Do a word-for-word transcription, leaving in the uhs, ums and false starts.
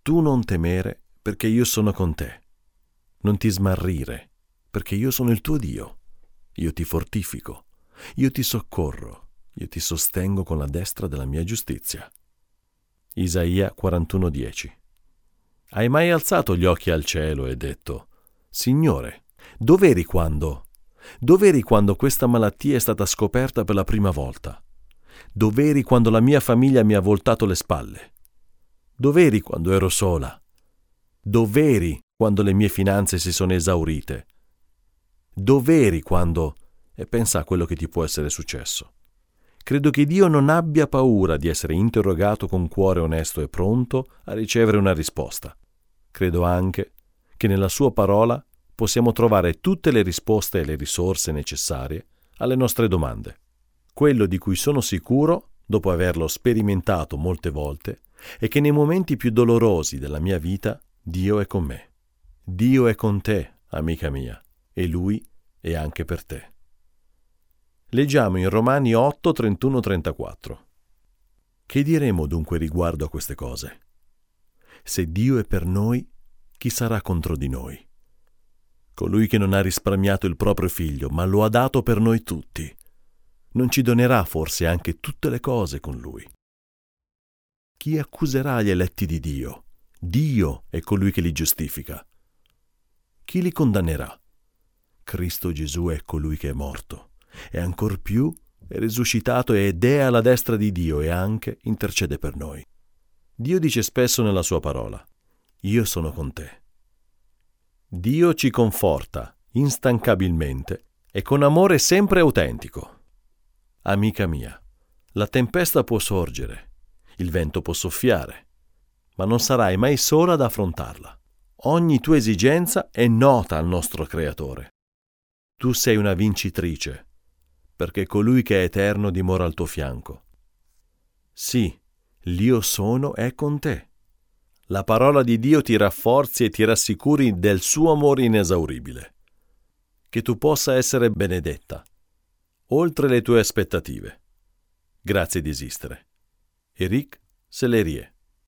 Tu non temere, perché io sono con te. Non ti smarrire, perché io sono il tuo Dio. Io ti fortifico, io ti soccorro, io ti sostengo con la destra della mia giustizia. Isaia quarantuno dieci. Hai mai alzato gli occhi al cielo e detto: Signore, dov'eri quando? Dov'eri quando questa malattia è stata scoperta per la prima volta? Dov'eri quando la mia famiglia mi ha voltato le spalle? Dov'eri quando ero sola? Dov'eri quando le mie finanze si sono esaurite? Dov'eri quando... E pensa a quello che ti può essere successo. Credo che Dio non abbia paura di essere interrogato con cuore onesto e pronto a ricevere una risposta. Credo anche che nella sua parola possiamo trovare tutte le risposte e le risorse necessarie alle nostre domande. Quello di cui sono sicuro, dopo averlo sperimentato molte volte, è che nei momenti più dolorosi della mia vita Dio è con me. Dio è con te, amica mia, e Lui è anche per te. Leggiamo in Romani otto, trentuno trentaquattro. Che diremo dunque riguardo a queste cose? Se Dio è per noi, chi sarà contro di noi? Colui che non ha risparmiato il proprio figlio, ma lo ha dato per noi tutti, non ci donerà forse anche tutte le cose con Lui? Chi accuserà gli eletti di Dio? Dio è colui che li giustifica. Chi li condannerà? Cristo Gesù è colui che è morto, e ancor più è risuscitato ed è alla destra di Dio e anche intercede per noi. Dio dice spesso nella sua parola: io sono con te. Dio ci conforta instancabilmente e con amore sempre autentico. Amica mia, la tempesta può sorgere, il vento può soffiare, ma non sarai mai sola ad affrontarla. Ogni tua esigenza è nota al nostro Creatore. Tu sei una vincitrice, perché colui che è eterno dimora al tuo fianco. Sì, l'Io sono è con te. La parola di Dio ti rafforzi e ti rassicuri del suo amore inesauribile. Che tu possa essere benedetta, oltre le tue aspettative. Grazie di esistere. Eric Sellerie.